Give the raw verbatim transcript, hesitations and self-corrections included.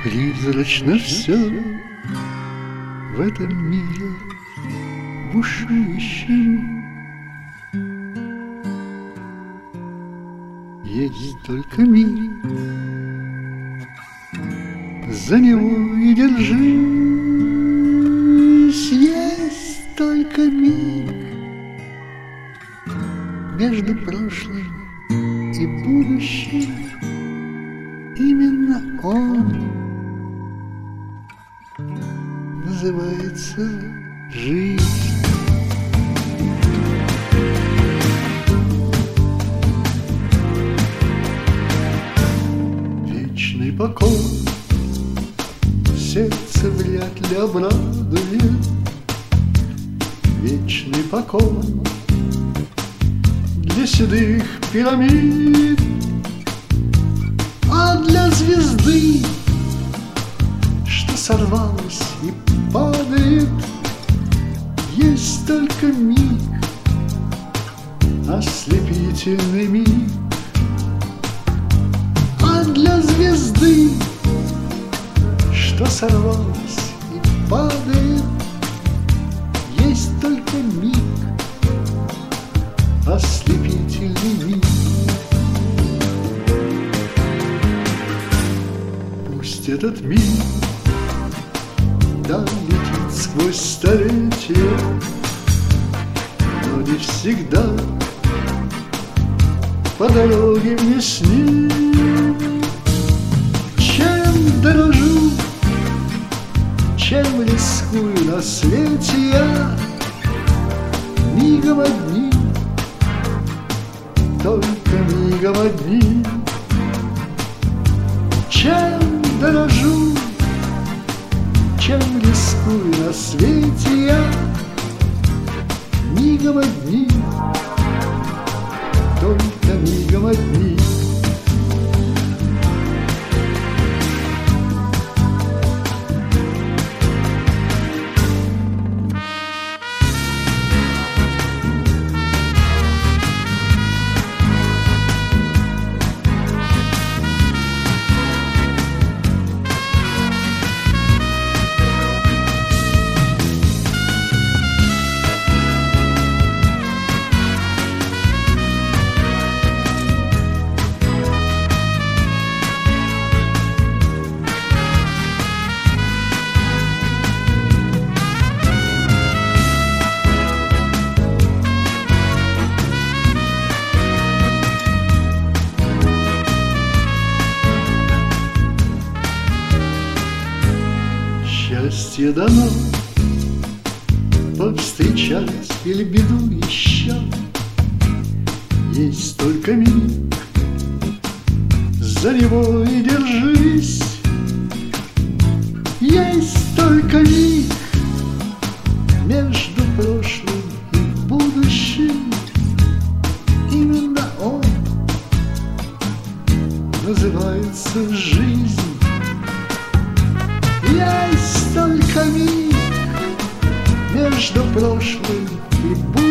Призрачно все в этом мире бушующем. Есть только миг, за него и держись. Есть только миг между прошлым и будущим. Именно он называется жизнь. Вечный покой сердце вряд ли обрадует. Вечный покой для седых пирамид, а для звезды, что сорвалась и падает, есть только миг, ослепительный миг. А для звезды, что сорвалась и падает, есть только миг, ослепительный миг. Пусть этот миг да летит сквозь столетия, но не всегда по дороге мне с ним. Чем дорожу, чем рискую на свете я, мигом одним, только мигом одним. Чем дорожу, чем рискую на свете я, мигом одним, только мигом одним. Счастье дано повстречать или беду еще. Есть только миг, за него и держись. Есть только миг между прошлым и будущим. Именно он называется жизнь. Есть только миг между прошлым и будущим.